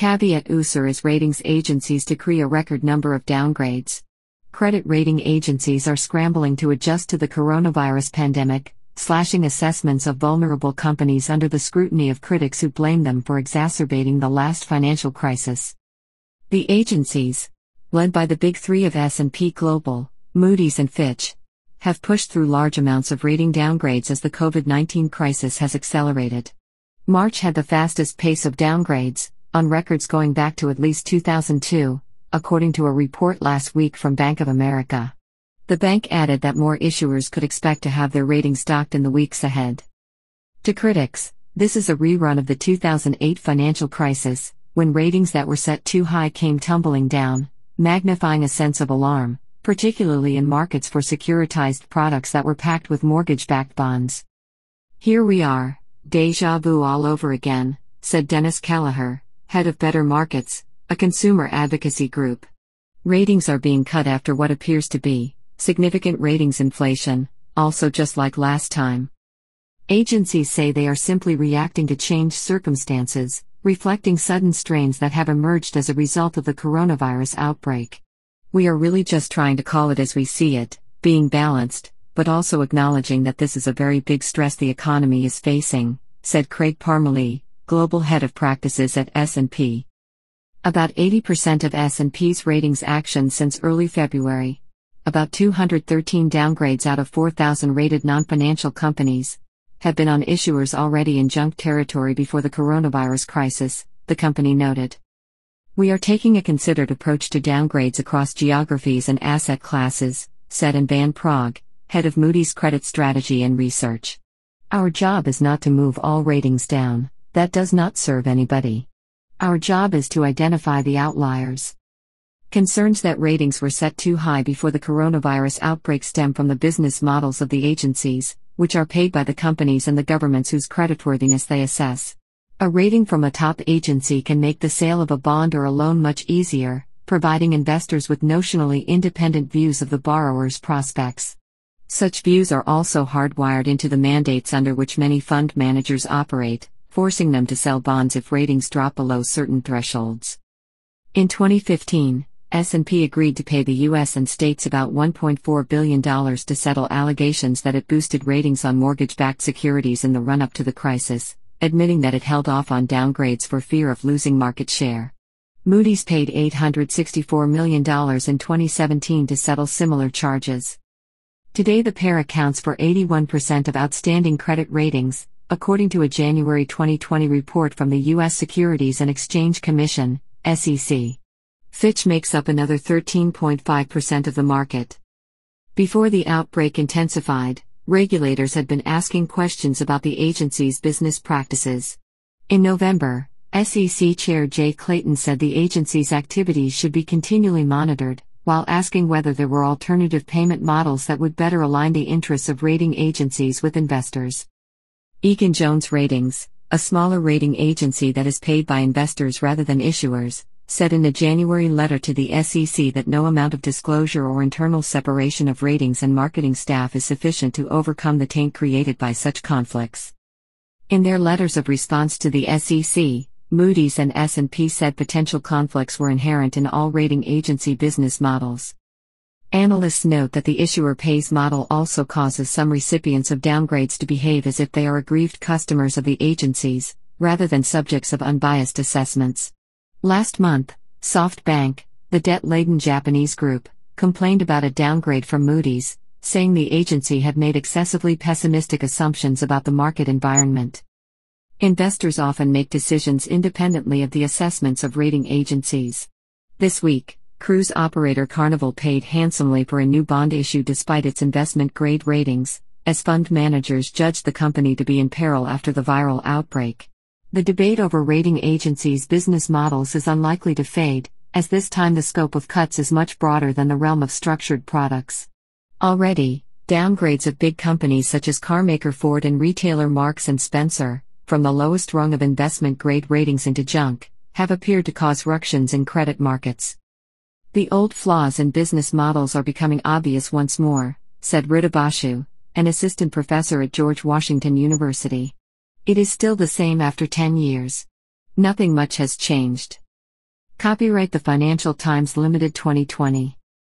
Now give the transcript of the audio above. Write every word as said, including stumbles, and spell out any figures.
Caveat emptor is ratings agencies decree a record number of downgrades. Credit rating agencies are scrambling to adjust to the coronavirus pandemic, slashing assessments of vulnerable companies under the scrutiny of critics who blame them for exacerbating the last financial crisis. The agencies, led by the big three of S and P Global, Moody's and Fitch, have pushed through large amounts of rating downgrades as the COVID nineteen crisis has accelerated. March had the fastest pace of downgrades, on records going back to at least two thousand two, according to a report last week from Bank of America. The bank added that more issuers could expect to have their ratings docked in the weeks ahead. To critics, this is a rerun of the two thousand eight financial crisis, when ratings that were set too high came tumbling down, magnifying a sense of alarm, particularly in markets for securitized products that were packed with mortgage-backed bonds. "Here we are, déjà vu all over again," said Dennis Kelleher, head of Better Markets, a consumer advocacy group. Ratings are being cut after what appears to be significant ratings inflation, also just like last time. Agencies say they are simply reacting to changed circumstances, reflecting sudden strains that have emerged as a result of the coronavirus outbreak. "We are really just trying to call it as we see it, being balanced, but also acknowledging that this is a very big stress the economy is facing," said Craig Parmalee, global head of practices at S and P. About eighty percent of S and P's ratings actions since early February, about two hundred thirteen downgrades out of four thousand rated non-financial companies, have been on issuers already in junk territory before the coronavirus crisis, the company noted. "We are taking a considered approach to downgrades across geographies and asset classes," said Anne Van Praag, head of Moody's Credit Strategy and Research. "Our job is not to move all ratings down, that does not serve anybody. Our job is to identify the outliers." Concerns that ratings were set too high before the coronavirus outbreak stem from the business models of the agencies, which are paid by the companies and the governments whose creditworthiness they assess. A rating from a top agency can make the sale of a bond or a loan much easier, providing investors with notionally independent views of the borrower's prospects. Such views are also hardwired into the mandates under which many fund managers operate, forcing them to sell bonds if ratings drop below certain thresholds. In twenty fifteen, S and P agreed to pay the U S and states about one point four billion dollars to settle allegations that it boosted ratings on mortgage-backed securities in the run-up to the crisis, admitting that it held off on downgrades for fear of losing market share. Moody's paid eight hundred sixty-four million dollars in twenty seventeen to settle similar charges. Today the pair accounts for eighty-one percent of outstanding credit ratings, according to a January twenty twenty report from the U S Securities and Exchange Commission, S E C. Fitch makes up another thirteen point five percent of the market. Before the outbreak intensified, regulators had been asking questions about the agency's business practices. In November, S E C Chair Jay Clayton said the agency's activities should be continually monitored, while asking whether there were alternative payment models that would better align the interests of rating agencies with investors. Egan-Jones Ratings, a smaller rating agency that is paid by investors rather than issuers, said in a January letter to the S E C that no amount of disclosure or internal separation of ratings and marketing staff is sufficient to overcome the taint created by such conflicts. In their letters of response to the S E C, Moody's and S and P said potential conflicts were inherent in all rating agency business models. Analysts note that the issuer pays model also causes some recipients of downgrades to behave as if they are aggrieved customers of the agencies, rather than subjects of unbiased assessments. Last month, SoftBank, the debt-laden Japanese group, complained about a downgrade from Moody's, saying the agency had made excessively pessimistic assumptions about the market environment. Investors often make decisions independently of the assessments of rating agencies. This week, cruise operator Carnival paid handsomely for a new bond issue despite its investment-grade ratings, as fund managers judged the company to be in peril after the viral outbreak. The debate over rating agencies' business models is unlikely to fade, as this time the scope of cuts is much broader than the realm of structured products. Already, downgrades of big companies such as carmaker Ford and retailer Marks and Spencer, from the lowest rung of investment-grade ratings into junk, have appeared to cause ructions in credit markets. "The old flaws in business models are becoming obvious once more," said Rita Bashu, an assistant professor at George Washington University. "It is still the same after ten years. Nothing much has changed. Copyright The Financial Times Limited twenty twenty.